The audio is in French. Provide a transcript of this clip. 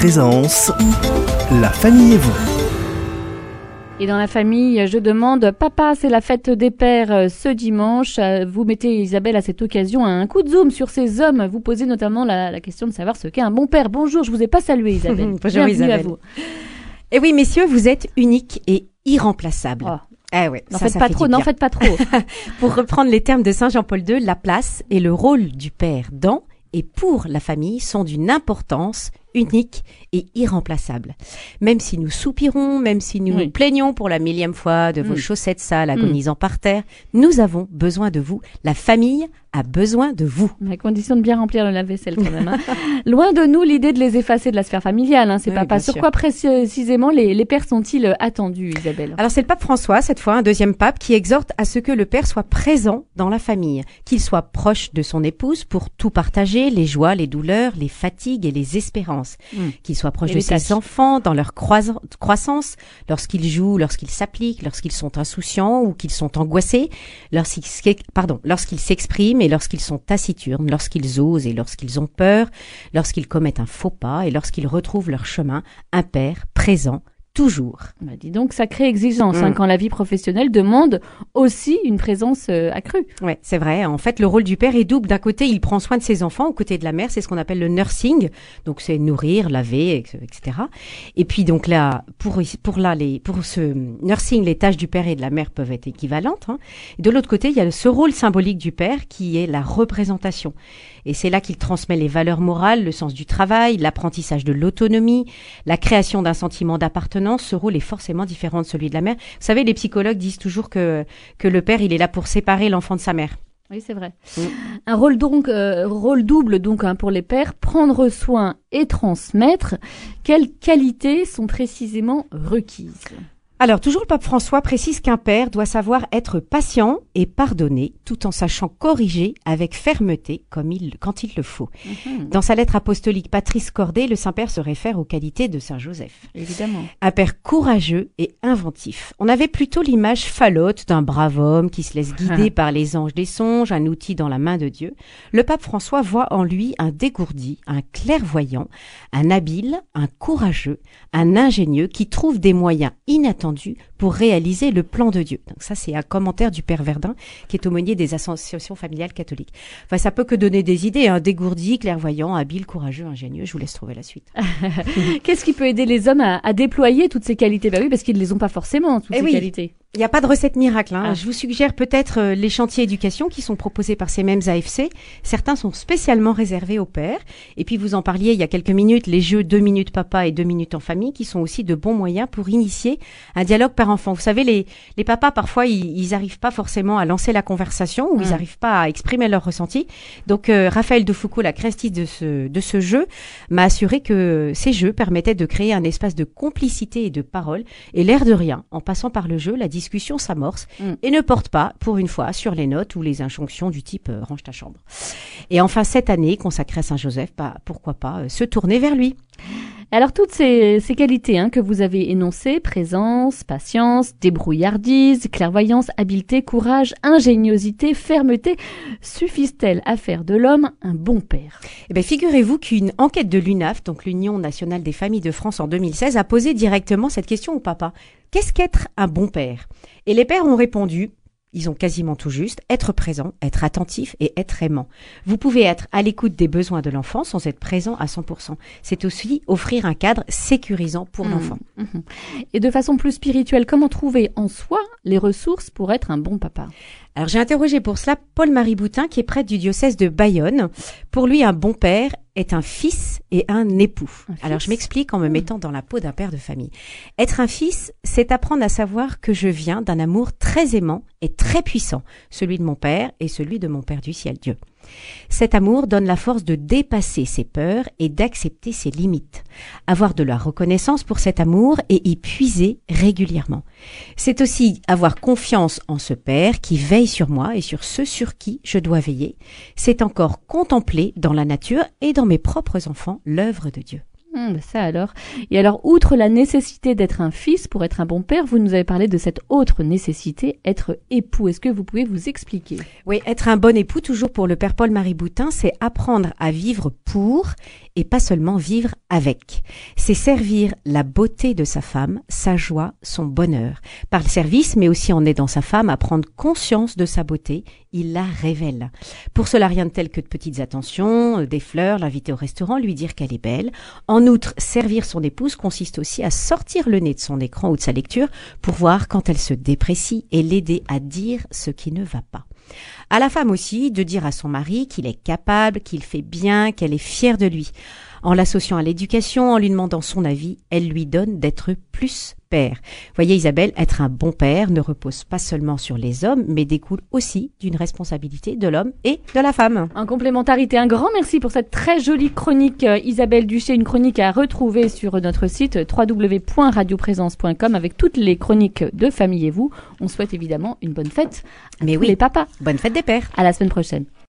présence, la famille et vous. Et dans la famille, je demande, papa, c'est la fête des pères ce dimanche. Vous mettez, Isabelle, à cette occasion, un coup de zoom sur ces hommes. Vous posez notamment la question de savoir ce qu'est un bon père. Bonjour, je vous ai pas salué, Isabelle. Bonjour, bienvenue Isabelle. à vous. Et oui, messieurs, vous êtes uniques et irremplaçables. Oh. Eh ouais, N'en faites pas trop. Pour reprendre les termes de Saint Jean-Paul II, la place et le rôle du père dans et pour la famille sont d'une importance unique et irremplaçable. Même si nous soupirons, même si nous nous plaignons pour la 1000e fois de vos chaussettes sales agonisant par terre, nous avons besoin de vous. La famille a besoin de vous. À condition de bien remplir le lave-vaisselle quand même. Hein. Loin de nous l'idée de les effacer de la sphère familiale. Hein, c'est papa. Sur quoi précisément les pères sont-ils attendus, Isabelle ? Alors c'est le pape François, cette fois, un deuxième pape, qui exhorte à ce que le père soit présent dans la famille, qu'il soit proche de son épouse pour tout partager, les joies, les douleurs, les fatigues et les espérances. Qu'il soit proche de ses enfants dans leur croissance, lorsqu'ils jouent, lorsqu'ils s'appliquent, lorsqu'ils sont insouciants ou qu'ils sont angoissés, lorsqu'ils s'expriment et lorsqu'ils sont taciturnes, lorsqu'ils osent et lorsqu'ils ont peur, lorsqu'ils commettent un faux pas et lorsqu'ils retrouvent leur chemin, un père présent toujours. Bah dis donc, sacrée exigence quand la vie professionnelle demande aussi une présence accrue. Ouais, c'est vrai. En fait, le rôle du père est double. D'un côté, il prend soin de ses enfants, aux côtés de la mère, c'est ce qu'on appelle le nursing. Donc, c'est nourrir, laver, etc. Et puis, donc là, pour ce nursing, les tâches du père et de la mère peuvent être équivalentes. Hein. Et de l'autre côté, il y a ce rôle symbolique du père qui est la représentation. Et c'est là qu'il transmet les valeurs morales, le sens du travail, l'apprentissage de l'autonomie, la création d'un sentiment d'appartenance. Ce rôle est forcément différent de celui de la mère. Vous savez, les psychologues disent toujours que le père, il est là pour séparer l'enfant de sa mère. Oui, c'est vrai. Un rôle double pour les pères, prendre soin et transmettre. Quelles qualités sont précisément requises ? Alors, toujours le pape François précise qu'un père doit savoir être patient et pardonner, tout en sachant corriger avec fermeté quand il le faut. Dans sa lettre apostolique Patris Cordé, le Saint-Père se réfère aux qualités de Saint Joseph. Évidemment. Un père courageux et inventif. On avait plutôt l'image falote d'un brave homme qui se laisse guider par les anges des songes, un outil dans la main de Dieu. Le pape François voit en lui un dégourdi, un clairvoyant, un habile, un courageux, un ingénieux qui trouve des moyens inattendus pour réaliser le plan de Dieu. Donc ça, c'est un commentaire du Père Verdun, qui est aumônier des associations familiales catholiques. Enfin, ça peut que donner des idées, hein. Dégourdi, clairvoyant, habile, courageux, ingénieux. Je vous laisse trouver la suite. Qu'est-ce qui peut aider les hommes à déployer toutes ces qualités ? Bah oui, parce qu'ils ne les ont pas forcément, toutes ces qualités. Il n'y a pas de recette miracle. Hein. Je vous suggère peut-être les chantiers éducation qui sont proposés par ces mêmes AFC. Certains sont spécialement réservés aux pères. Et puis vous en parliez il y a quelques minutes, les jeux 2 minutes papa et 2 minutes en famille, qui sont aussi de bons moyens pour initier un dialogue père-enfant. Vous savez, les papas, parfois, ils n'arrivent pas forcément à lancer la conversation ou ils n'arrivent pas à exprimer leurs ressentis. Donc Raphaël de Foucault, la créatrice de ce jeu, m'a assuré que ces jeux permettaient de créer un espace de complicité et de parole. Et l'air de rien, en passant par le jeu, la discussion s'amorce et ne porte pas, pour une fois, sur les notes ou les injonctions du type range ta chambre. Et enfin, cette année, consacrée à Saint-Joseph, pourquoi pas se tourner vers lui. Alors toutes ces qualités que vous avez énoncées, présence, patience, débrouillardise, clairvoyance, habileté, courage, ingéniosité, fermeté, suffisent-elles à faire de l'homme un bon père ? Eh bien, figurez-vous qu'une enquête de l'UNAF, donc l'Union nationale des familles de France en 2016, a posé directement cette question au papa. Qu'est-ce qu'être un bon père ? Et les pères ont répondu, ils ont quasiment tout juste, être présent, être attentif et être aimant. Vous pouvez être à l'écoute des besoins de l'enfant sans être présent à 100%. C'est aussi offrir un cadre sécurisant pour l'enfant. Et de façon plus spirituelle, comment trouver en soi les ressources pour être un bon papa ? Alors j'ai interrogé pour cela Paul-Marie Boutin, qui est prêtre du diocèse de Bayonne. Pour lui, un bon père est un fils et un époux. Alors je m'explique en me mettant dans la peau d'un père de famille. Être un fils, c'est apprendre à savoir que je viens d'un amour très aimant et très puissant, celui de mon père et celui de mon Père du ciel, Dieu. Cet amour donne la force de dépasser ses peurs et d'accepter ses limites. Avoir de la reconnaissance pour cet amour et y puiser régulièrement. C'est aussi avoir confiance en ce Père qui veille sur moi et sur ceux sur qui je dois veiller. C'est encore contempler dans la nature et dans mes propres enfants l'œuvre de Dieu. Ça alors. Et alors, outre la nécessité d'être un fils pour être un bon père, vous nous avez parlé de cette autre nécessité, être époux. Est-ce que vous pouvez vous expliquer? Oui, être un bon époux, toujours pour le père Paul-Marie Boutin, c'est apprendre à vivre pour et pas seulement vivre avec. C'est servir la beauté de sa femme, sa joie, son bonheur. Par le service, mais aussi en aidant sa femme à prendre conscience de sa beauté, il la révèle. Pour cela, rien de tel que de petites attentions, des fleurs, l'inviter au restaurant, lui dire qu'elle est belle. En outre, servir son épouse consiste aussi à sortir le nez de son écran ou de sa lecture pour voir quand elle se déprécie et l'aider à dire ce qui ne va pas. À la femme aussi de dire à son mari qu'il est capable, qu'il fait bien, qu'elle est fière de lui. En l'associant à l'éducation, en lui demandant son avis, elle lui donne d'être plus père. Voyez Isabelle, être un bon père ne repose pas seulement sur les hommes, mais découle aussi d'une responsabilité de l'homme et de la femme. En complémentarité, un grand merci pour cette très jolie chronique, Isabelle Duché, une chronique à retrouver sur notre site www.radioprésence.com avec toutes les chroniques de Famille et vous. On souhaite évidemment une bonne fête à tous les papas. Bonne fête des pères. À la semaine prochaine.